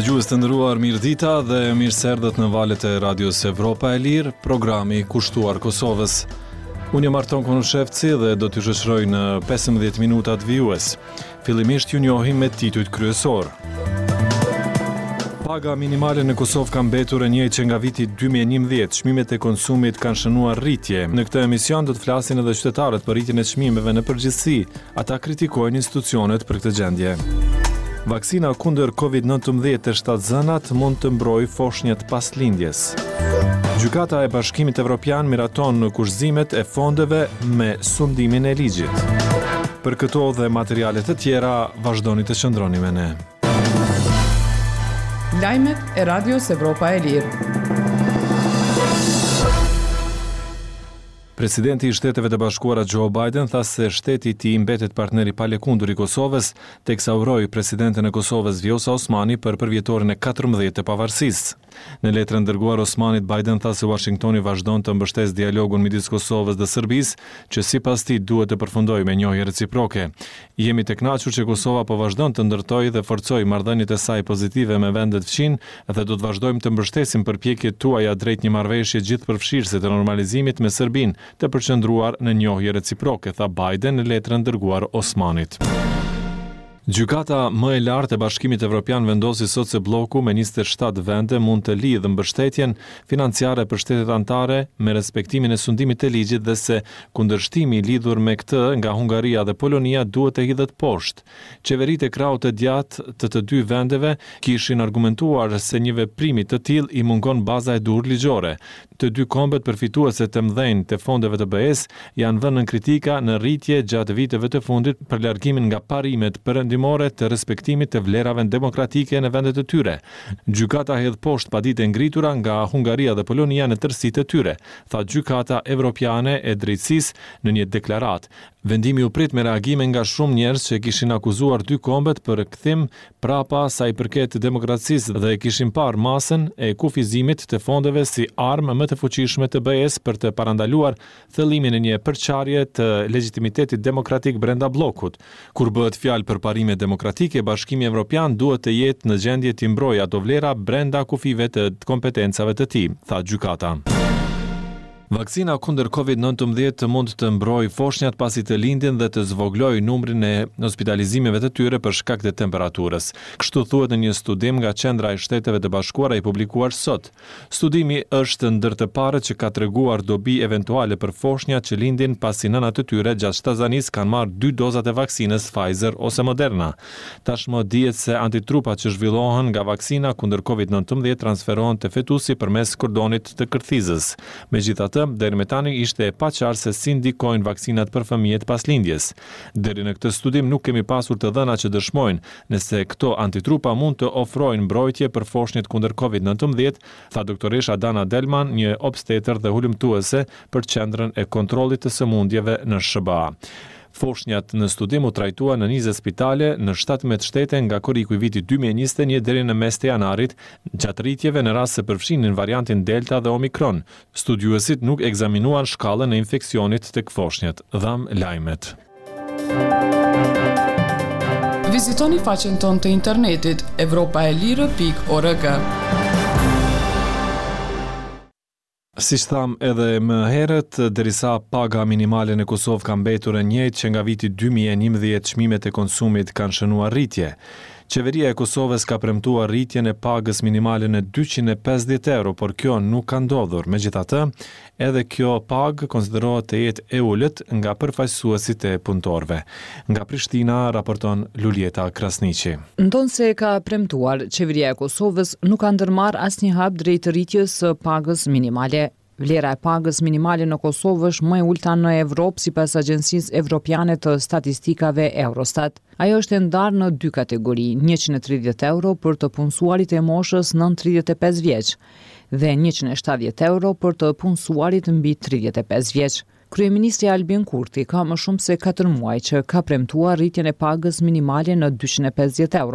Dëgjues të nderuar, mirëdita dhe mirëserdhët në valët e Radios Evropa e Lirë, programi kushtuar Kosovës. Unë jam Arton Konushevci dhe do t'ju shoqëroj në 15 minutat vijues. Fillimisht ju njohim me titujt kryesor. Paga minimale në Kosovë ka mbetur e njëjtë që nga viti 2011, çmimet e konsumit kanë shënuar rritje. Në këtë emision do të flasin edhe qytetarët për rritjen e çmimeve në përgjithësi. Ata kritikojnë institucionet për këtë gjendje. Vaksina kundër COVID-19 të shtatzënat mund të mbrojë foshnjët pas lindjes. Gjykata e Bashkimit Evropian miraton në kushëzimet e fondeve me sundimin e ligjit. Për këto dhe materialet të tjera, vazhdoni të qëndroni me ne. Lajmet e Radios Evropa e Lirë. Presidenti i Shteteve të Bashkuara Joe Biden tha se shteti i tij mbetet partneri pa lëkundur i Kosovës, teksa uroi presidenten e Kosovës Vjosa Osmani për përvjetorin e 14 të pavarësisë. Në letrën dërguar Osmanit, Biden tha se Washingtoni vazhdon të mbështesë dialogun midis Kosovës dhe Serbisë, që sipas tij duhet të përfundojë me njohje reciproke. Jemi të kënaqur që Kosova po vazhdon të ndërtojë dhe forcojë marrëdhëniet e saj pozitive me vendet fqin dhe do të vazhdojmë të mbështesim përpjekjet tuaja drejt një marrëveshje gjithëpërfshirëse të normalizimit me Serbinë, të përqendruar në njohje reciproke, tha Biden në letrën dërguar Osmanit. Gjykata më e lartë e Bashkimit Evropian vendosi sot se bloku me 27 vende mund të lidhë mbështetjen financiare për shtetet anëtare me respektimin e sundimit të ligjit dhe se kundërshtimi lidhur me këtë nga Hungaria dhe Polonia duhet të hidhet poshtë. Qeveritë e krahut të gjatë të dy vendeve kishin argumentuar se një veprimi të tillë i mungon baza e duhur ligjore. Të dy kombet përfituese të mëdhenj të fondeve të BE-s janë vënë në kritika në rritje gjatë viteve të fundit për largimin nga parimet perëndimore të respektimit të vlerave demokratike në vendet e tyre. Gjykata hedh poshtë paditën ngritura nga Hungaria dhe Polonia në tërësitë e tyre, tha Gjykata Evropiane e Drejtësisë në një deklaratë. Vendimi u prit me reagime nga shumë njerëz që kishin akuzuar dy kombet për kthim prapa sa i përket demokracisë dhe kishin parë masën e kufizimit të fondeve si armë më të fuqishme të BE-s për të parandaluar thellimin e një përçarje të legitimitetit demokratik brenda bllokut. Kur bëhet fjalë për parime demokratike, Bashkimi Evropian duhet të jetë në gjendje të mbrojë ato vlera brenda kufive të kompetencave të tij, tha gjykata. Vaksina kundër COVID-19 mund të mbrojë foshnjat pasi të lindin dhe të zvogëlojë numrin e hospitalizimeve të tyre për shkak të temperaturës. Kështu thuhet në një studim nga Qendra e Shteteve të Bashkuara i publikuar sot. Studimi është ndër të parët që ka treguar dobi eventuale për foshnjat që lindin pasi nënat e tyre gjatë shtazanisë kanë marrë 2 dozat e vaksinës Pfizer ose Moderna. Tashmë dihet se antitrupat që zhvillohen nga vaksina kundër COVID-19 transferohen te fetusi përmes kordonit të kërthizës. Megjithatë, deri më tani ishte e paqartë se si ndikojnë vaksinat për fëmijët pas lindjes. Deri në këtë studim nuk kemi pasur të dhëna që dëshmojnë nëse këto antitrupa mund të ofrojnë mbrojtje për foshnjët kundër COVID-19, tha doktoresha Dana Delman, një obstetër dhe hulumtuese për Qendrën e Kontrollit të Sëmundjeve në SBA. Foshnjat në studim u trajtuan në 20 spitale në 17 shtete nga koriku i vitit 2021 deri në mes të janarit, gjatë rritjeve në rast se përfshinin variantin Delta dhe Omikron. Studiuesit nuk ekzaminuan shkallën e infeksionit tek foshnjat. Dham lajmet. Vizitoni faqen tonë të internetit europaelire.org. Siç tham edhe më herët, derisa paga minimale në Kosovë ka mbetur e njëjtë që nga viti 2011, çmimet e konsumit kanë shënuar rritje. Qeveria e Kosovës ka premtuar rritjen e pagës minimale në 250 euro, por kjo nuk ka ndodhur. Megjithatë, edhe kjo pagë konsiderohet të jetë e ulët nga përfaqësuesit e punëtorëve. Nga Prishtina raporton Lulieta Krasniqi. Ndonse ka premtuar, qeveria e Kosovës nuk ka ndërmarrë asnjë hap drejt rritjes së pagës minimale. Vlera e pagës minimale në Kosovë është më e ulta në Evropë sipas Agjencisë Evropiane të Statistikave Eurostat. Ajo është e ndarë në 2 kategori, 130 euro për të punësuarit e moshës nën 35 vjeç dhe 170 euro për të punësuarit mbi 35 vjeç. Kryeministri Albin Kurti ka më shumë se 4 muaj që ka premtuar rritjen e pagës minimale në 250 euro.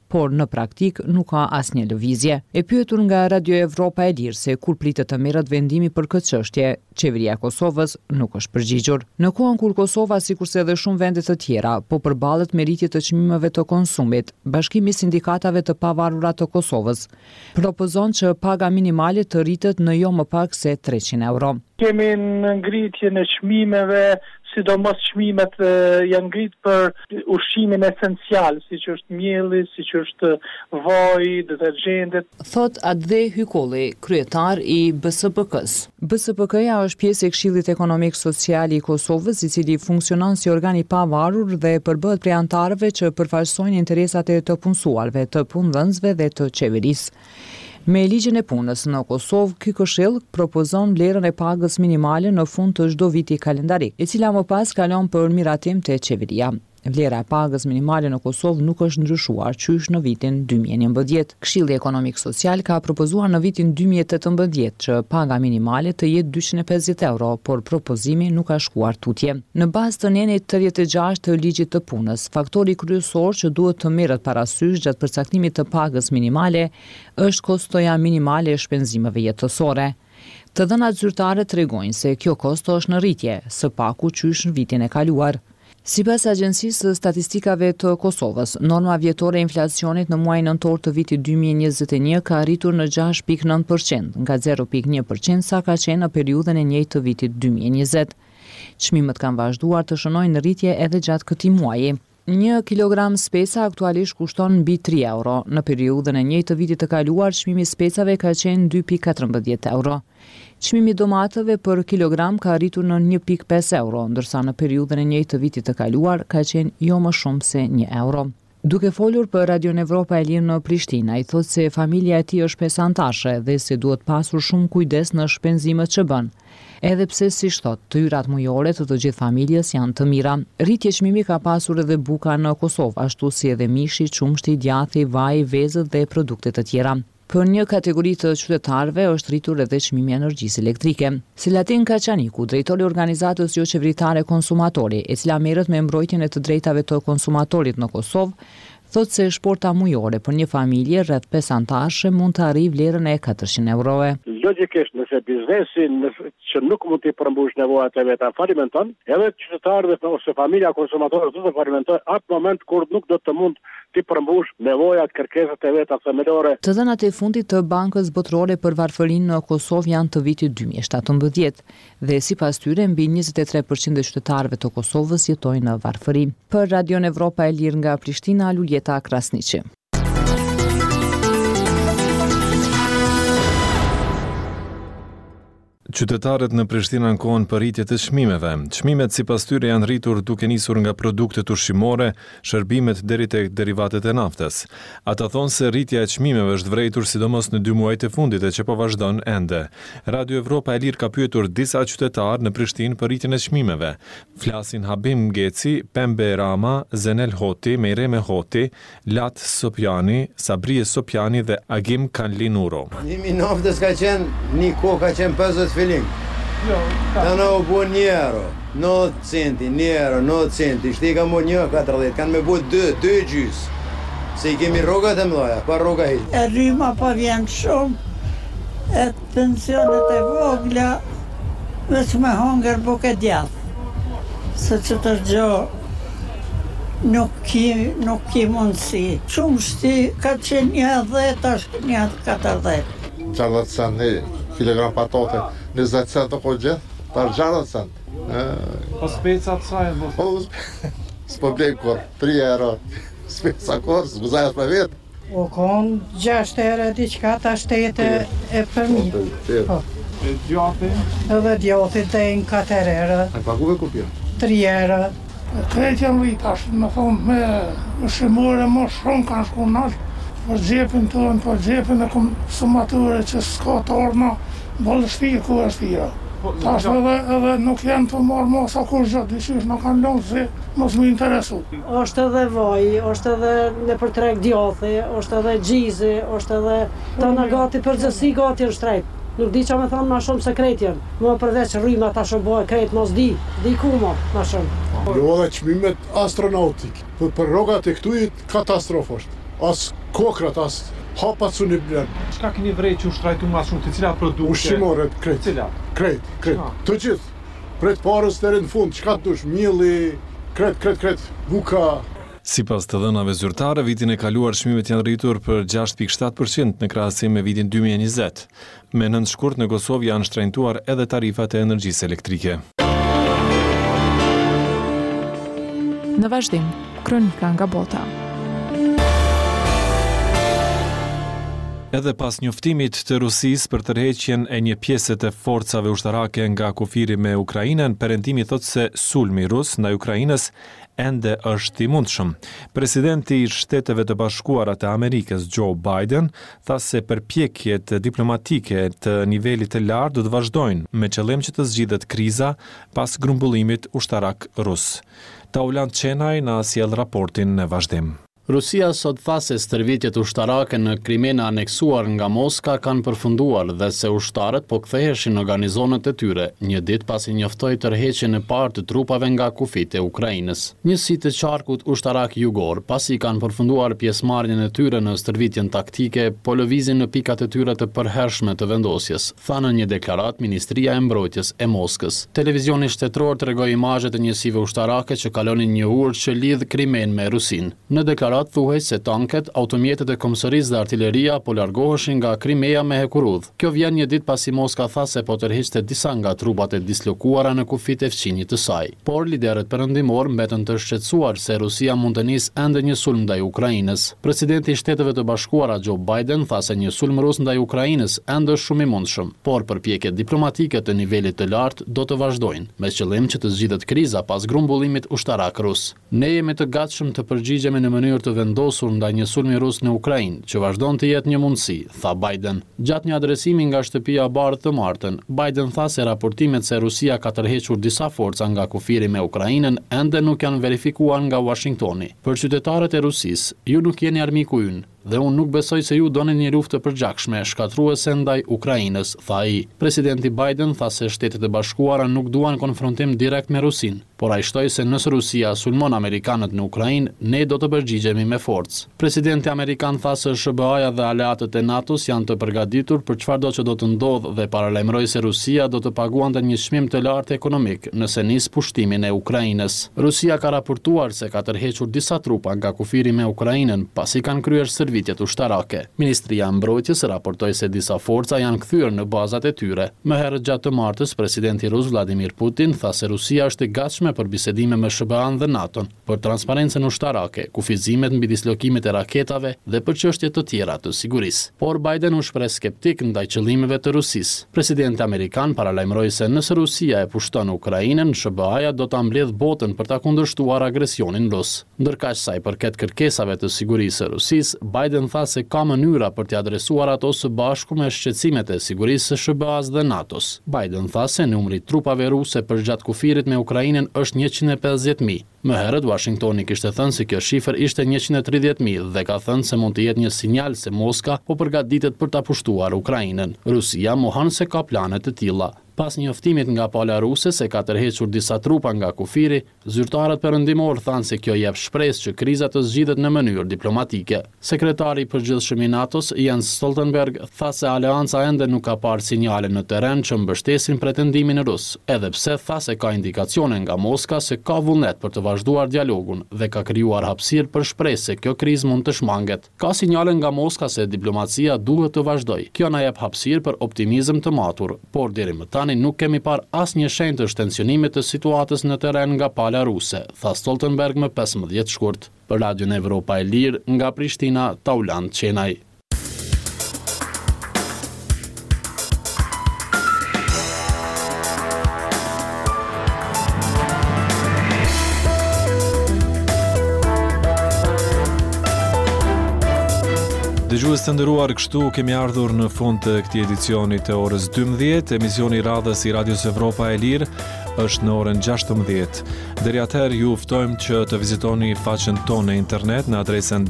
por në praktik nuk ka asnjë lëvizje. E pyetur nga Radio Evropa e Lirë se kur pritet të merret vendimi për këtë çështje, qeveria e Kosovës nuk është përgjigjur. Në kohën kur Kosova, sikurse edhe shumë vende të tjera, po përballet me rritje të çmimeve të konsumit, Bashkimi i Sindikatave të Pavarura të Kosovës propozon që paga minimale të rritet në jo më pak se 300 euro. Kemi në ngritjen e çmimeve, sidomos çmimet janë ngrit për ushqimin esencial, siç është mielli, siç është vaji, detergjentet. Thot Adhe Hykolli, kryetar i BSPK-s. BSPK-ja është pjesë e Këshillit Ekonomik Social i Kosovës, i cili funksionon si organ i pavarur dhe përbëhet prej anëtarëve që përfaqësojnë interesat e të punësuarve, të punëdhënësve dhe të qeverisë. Me ligjin e punës në Kosovë, ky këshill propozon vlerën e pagës minimale në fund të çdo viti kalendarik, e cila më pas kalon për miratim te qeveria. Vlera e pagës minimale në Kosovë nuk është ndryshuar qysh në vitin 2011. Këshilli Ekonomik Social ka propozuar në vitin 2018 që paga minimale të jetë 250 euro, por propozimi nuk ka shkuar tutje. Në bazë të nenit 36 të ligjit të punës, faktori kryesor që duhet të merret parasysh gjatë përcaktimit të pagës minimale është kostoja minimale e shpenzimeve jetësore. Të dhënat zyrtare tregojnë se kjo kosto është në rritje, së paku qysh në vitin e kaluar. Sipas Agjencisë së Statistikave të Kosovës, norma vjetore e inflacionit në muajin nëntor të vitit 2021 ka arritur në 6.9%, nga 0.1% sa ka qenë në periudhën e njëjtë të vitit 2020. Çmimet kanë vazhduar të shënojnë në rritje edhe gjatë këtij muaji. 1 kilogram spesa aktualisht kushton mbi 3 euro. Në periudhën e njëjtë të vitit të kaluar, çmimi i specave ka qenë 2.14 euro. Çmimi i domatëve për kilogram ka arritur në 1.5 euro, ndërsa në periudhën e njëjtë të vitit të kaluar ka qenë jo më shumë se 1 euro. Duke folur për Radio Evropa e Lirë në Prishtinë, ai thotë se familja e tij është pesantashe dhe se duhet pasur shumë kujdes në shpenzimet që bën. Edhe pse, siç thotë, të hyrat mujore të gjithë familjes janë të mira. Rritje çmimi ka pasur edhe buka në Kosovë, ashtu si edhe mishi, qumshti, djathi, vaji, vezët dhe produkte të tjera. Për një kategori të qytetarëve është rritur edhe çmimi i energjisë elektrike. Selatin Kaçaniku, drejtori i organizatës jo qeveritare Konsumatori, e cila merret me mbrojtjen e të drejtave të konsumatorit në Kosovë, thotë se shporta mujore për një familje rreth 5 anëtarësh mund të arrijë vlerën e 400 eurove. Logjikisht, nëse biznesi që nuk mund të përmbush nevojat e veta falimenton, edhe qytetarët ose familja konsumatorët do të falimentojnë atë moment kur nuk do të mund të përmbush nevojat, kërkesat e veta themelore. Të dhënat e fundit të Bankës Botërore për Varfërinë në Kosovë janë të vitit 2017 dhe sipas tyre mbi 23% e qytetarëve të Kosovës jetojnë në varfëri. Për Radio Evropa e Lirë nga Prishtina, Luljeta Krasniqi. Qytetarët në Prishtinë ankohen për rritje të çmimeve. Çmimet sipas tyre janë rritur duke nisur nga produktet ushqimore, shërbimet deri tek derivatet e naftës. Ata thonë se rritja e çmimeve është vërejtur sidomos në 2 muajt e fundit e që po vazhdon ende. Radio Evropa e Lirë ka pyetur disa qytetarë në Prishtinë për rritjen e çmimeve. Flasin Habim Geci, Pembe Rama, Zenel Hoti, Mejreme Hoti, Lat Sopjani, Sabrie Sopjani dhe Agim Kanlinuro. Nimi naftës ka qenë një kohë ka qenë 50 fillim. Ta në u bu 1 euro, 90 centi, 1 euro, 90 centi, shti ka mu 1,40, kanë me bu 2 gjys. Se i kemi rogat e mdoja, pa roga hiq. E rryma pa vjen shumë, e pensionet e vogla, veç me hongër buke djath. Se që të gjo nuk ki mundësi. Shumë shti ka qenë 10, është 1,40. 60 cent kilogram patate, 20 cent të ko gjithë, tar 60 cent. Po specat sajnë? Po, s'po blej kur, 3 euro, speca kur, s'guzaj është për vetë. O konë 6 euro diqka, ta 7 e për mi. E djati? Edhe djati dhe në 4 euro. A paguve kupja? 3 euro. Krejt janë rritash, me thonë, me shimore më shumë kanë shku nalë, për gjepin tonë, për gjepin e konsumature që s'ka të orna, bolështi ku është tira. Tash edhe nuk janë të marrë masa kur gjë, dyqysh në kanë lënë se mos më interesu. Është edhe vaj, është edhe në për treg djathi, është edhe gjizi, është edhe të në gati përgjësi gati në shtrejt. Nuk di që me thonë ma shumë se krejt janë. Më përveç rryma ta shumë bëhe krejt mos di ku ma shumë. Jo dhe qmimet astronautik, për rogat e këtujit katastrofë është. As kokrat as hapat su një blen. Çka keni vrej që ushtrajtu më shumë, të cilat produkte? Ushqimore, krejt. Cilat? Krejt. Të gjithë. Pret parës deri në fund, çka dush, mielli, krejt, buka. Sipas të dhënave zyrtare, vitin e kaluar çmimet janë rritur për 6.7% në krahasim me vitin 2020. Me 9 shkurt në Kosovë janë shtrenjtuar edhe tarifat e energjisë elektrike. Në vazhdim, kronika nga bota. Edhe pas njoftimit të Rusisë për tërheqjen e një pjese të forcave ushtarake nga kufiri me Ukrainën, perëndimi thotë se sulmi rus ndaj Ukrainës ende është i mundshëm. Presidenti i Shteteve të Bashkuara të Amerikës, Joe Biden, tha se përpjekjet diplomatike të nivelit të lartë do të vazhdojnë me qëllim që të zgjidhet kriza pas grumbullimit ushtarak rus. Taulant Çenaj na sjell raportin në vazhdim. Rusia sot tha se stërvitjet ushtarake në Krimen aneksuar nga Moska kanë përfunduar dhe se ushtarët po ktheheshin në garnizonet e tyre, një ditë pasi njoftoi tërheqjen e parë të trupave nga kufit e Ukrainës. Njësitë të qarkut ushtarak jugor, pasi kanë përfunduar pjesëmarrjen e tyre në stërvitjen taktike, po lëvizin në pikat e tyre të përhershme të vendosjes, tha në një deklarat Ministria e Mbrojtjes e Moskës. Televizioni shtetëror tregoi imazhe të njësive ushtarake që kalonin një urë që lidh Krimen me Rusinë. Në deklarat thuhej se tanket, automjetet e komisarisë dhe artilleria po largoheshin nga Krimea me hekurudh. Kjo vjen një ditë pasi Moska tha se po tërhiqte disa nga trupat e dislokuara në kufit e fqinjit të saj. Por liderët perëndimor mbetën të shqetësuar se Rusia mund të nisë ende një sulm ndaj Ukrainës. Presidenti i Shteteve të Bashkuara Joe Biden tha se një sulm rus ndaj Ukrainës ende është shumë i mundshëm, por përpjekjet diplomatike të nivelit të lartë do të vazhdojnë, me qëllim që të zgjidhet kriza pas grumbullimit ushtarak rus. Ne jemi të gatshëm të përgjigjemi në mënyrë të vendosur ndaj një sulmi rus në Ukrainë, që vazhdon të jetë një mundësi, tha Biden. Gjatë një adresimi nga shtëpia e Bardhë të martën, Biden tha se raportimet se Rusia ka tërhequr disa forca nga kufiri me Ukrainën ende nuk janë verifikuar nga Washingtoni. Për qytetarët e Rusisë, ju nuk jeni armiku ynë, dhe unë nuk besoj se ju doni një luftë të përgjakshme, shkatruese ndaj Ukrainës, tha ai. Presidenti Biden tha se Shtetet e Bashkuara nuk duan konfrontim direkt me Rusinë, por ai shtoi se nëse Rusia sulmon amerikanët në Ukrainë, ne do të përgjigjemi me forcë. Presidenti amerikan tha se SBA-ja dhe aleatët e NATO-s janë të përgatitur për çfarëdo që do të ndodhë dhe paralajmëroi se Rusia do të paguante një çmim të lartë ekonomik nëse nis pushtimin e Ukrainës. Rusia ka raportuar se ka tërhequr disa trupa nga kufiri me Ukrainën pasi kanë kryer stërvitjet ushtarake. Ministria e Mbrojtjes raportoi se disa forca janë kthyer në bazat e tyre. Më herët gjatë të martës, presidenti rus Vladimir Putin tha se Rusia është e gatshme për bisedime me SBA-n dhe NATO-n për transparencën ushtarake, kufizimet mbi dislokimet e raketave dhe për çështje të tjera të sigurisë. Por Biden u shpreh skeptik ndaj qëllimeve të Rusisë. Presidenti amerikan paralajmëroi se nëse Rusia e pushton Ukrainën, SBA-ja do ta mbledh botën për ta kundërshtuar agresionin rus. Ndërkaq sa i përket kërkesave të sigurisë së Rusisë, Biden tha se ka mënyra për t'i adresuar ato së bashku me shqetësimet e sigurisë së SBA-s dhe NATO-s. Biden tha se numri i trupave ruse përgjatë kufirit me Ukrainën është 150.000. Më herët Washingtoni kishte thënë se kjo shifër ishte 130.000 dhe ka thënë se mund të jetë një sinjal se Moska po përgatitet për ta pushtuar Ukrainën. Rusia mohon se ka plane të tilla. Pas njoftimit nga pala ruse se ka tërhequr disa trupa nga kufiri, zyrtarët perëndimor thanë se kjo jep shpresë që kriza të zgjidhet në mënyrë diplomatike. Sekretari i përgjithshëm i NATO-s, Jens Stoltenberg, tha se aleanca ende nuk ka parë sinjale në terren që mbështesin pretendimin rus, edhe pse tha se ka indikacione nga Moska se ka vullnet për të vazhduar dialogun dhe ka krijuar hapësirë për shpresë se kjo krizë mund të shmanget. Ka sinjale nga Moska se diplomacia duhet të vazhdojë. Kjo na jep hapësirë për optimizëm të matur, por deri më tani nuk kemi parë asnjë shenjë të shtensionimit të situatës në terren nga pala ruse, tha Stoltenberg më 15 shkurt. Për Radion Evropa e Lirë, nga Prishtina, Taulant Çenaj. Dëgjues të nderuar, kështu kemi ardhur në fund të këtij edicioni të orës 12. Emisioni i radhës i Radios Evropa e Lirë është në orën 16. Deri atëherë ju ftojmë që të vizitoni faqen tonë në internet në adresën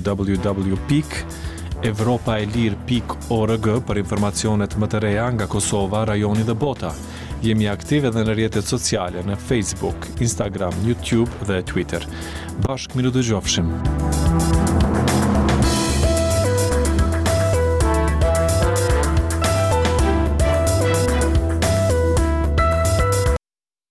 www.evropaelir.org për informacionet më të reja nga Kosova, rajoni dhe bota. Jemi aktiv edhe në rrjetet sociale në Facebook, Instagram, YouTube dhe Twitter. Bashkë miru dëgjofshim.